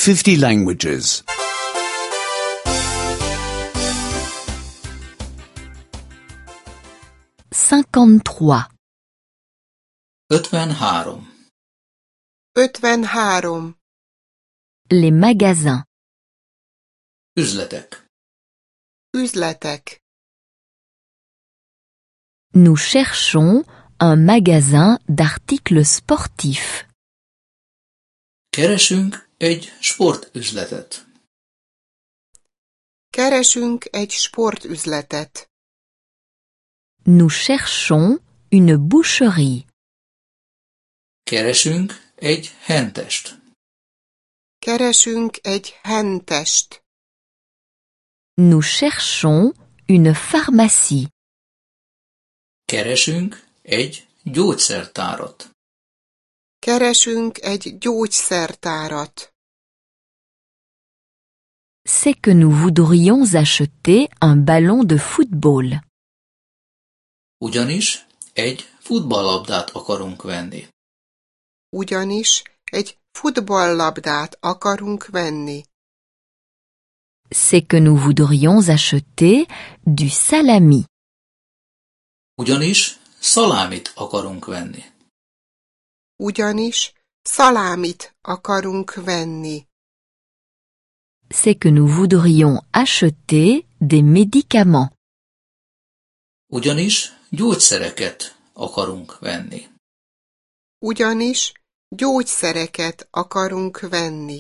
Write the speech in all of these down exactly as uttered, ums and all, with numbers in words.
fifty languages. cinquante-trois. ötvenhárom. ötvenhárom. Les magasins. Üzletek. Üzletek. Nous cherchons un magasin d'articles sportifs. Keresünk egy sportüzletet. Keresünk egy sportüzletet. Nous cherchons une boucherie. Keresünk egy hentest. Keresünk egy hentest. Nous cherchons une pharmacie. Keresünk egy gyógyszertárat. Keresünk egy gyógyszertárat. C'est que nous voudrions acheter un ballon de football. Ugyanis egy futballlabdát akarunk venni. Ugyanis egy futballlabdát akarunk venni. C'est que nous voudrions acheter du salami. Ugyanis szalámit akarunk venni. Ugyanis szalámit akarunk venni. C'est que nous voudrions acheter des médicaments. Ugyanis gyógyszereket akarunk venni. Ugyanis gyógyszereket akarunk venni.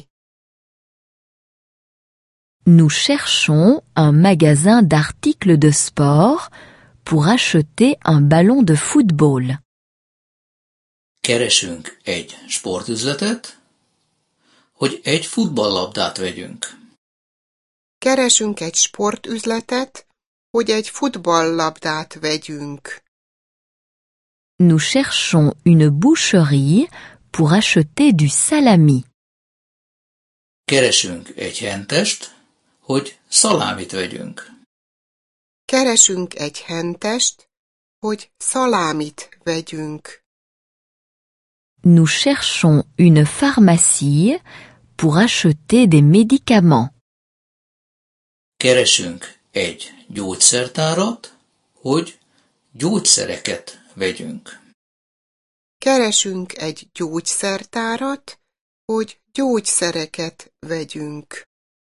Nous cherchons un magasin d'articles de sport pour acheter un ballon de football. Keresünk egy sportüzletet, hogy egy futballlabdát vegyünk. Keresünk egy sportüzletet, hogy egy futballlabdát vegyünk. Nous cherchons une boucherie pour acheter du salami. Keresünk egy hentest, hogy szalámit vegyünk. Keresünk egy hentest, hogy szalámit vegyünk. Nous cherchons une pharmacie pour acheter des médicaments. Keresünk egy gyógyszertárat, hogy gyógyszereket vegyünk. Keresünk egy gyógyszertárat, hogy gyógyszereket vegyünk.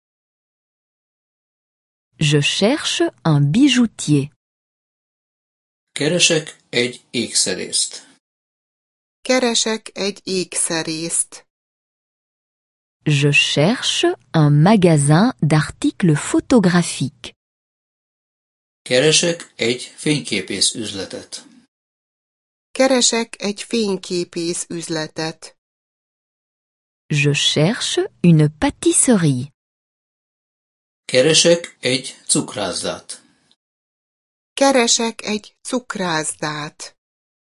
Je cherche un bijoutier. Keresek egy ékszerészt. Keresek egy ékszerészt. Je cherche un magasin d'articles photographiques. Keresek egy fényképész üzletet. Keresek egy fényképész üzletet. Je cherche une pâtisserie. Keresek egy cukrászdát. Keresek egy cukrászdát.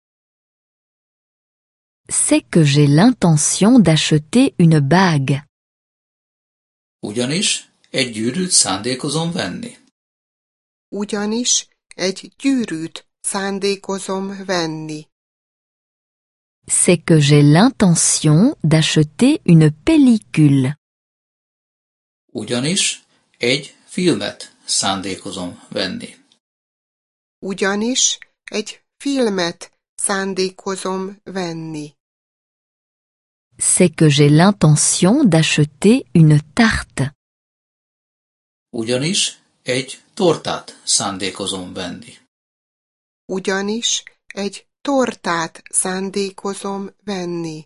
C'est que j'ai l'intention d'acheter une bague. Ugyanis egy gyűrűt szándékozom venni. Ugyanis egy gyűrűt szándékozom venni. C'est que j'ai l'intention d'acheter une pellicule. Ugyanis egy filmet szándékozom venni. Ugyanis egy filmet szándékozom venni. C'est que j'ai l'intention d'acheter une tarte. Ugyanis egy tortát szándékozom venni. Ugyanis egy tortát szándékozom venni.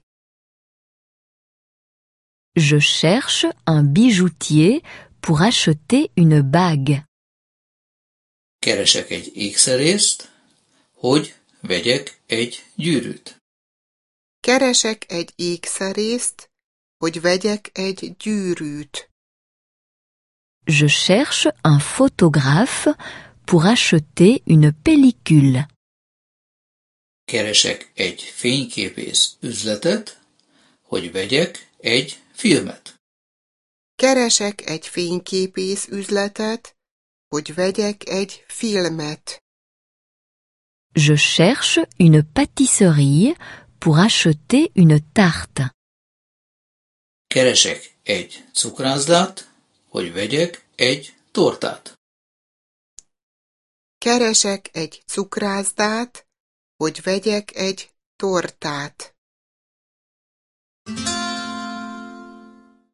Je cherche un bijoutier pour acheter une bague. Keresek egy ékszerészt, hogy vegyek egy gyűrűt. Keresek egy ékszerészt, hogy vegyek egy gyűrűt. Je cherche un photographe pour acheter une pellicule. Keresek egy fényképész üzletet, hogy vegyek egy filmet. Keresek egy fényképész üzletet, hogy vegyek egy filmet. Je cherche une pâtisserie pour acheter une tarte. Keresek egy cukrászdát, hogy vegyek egy tortát. Keresek egy cukrászdát, hogy vegyek egy tortát.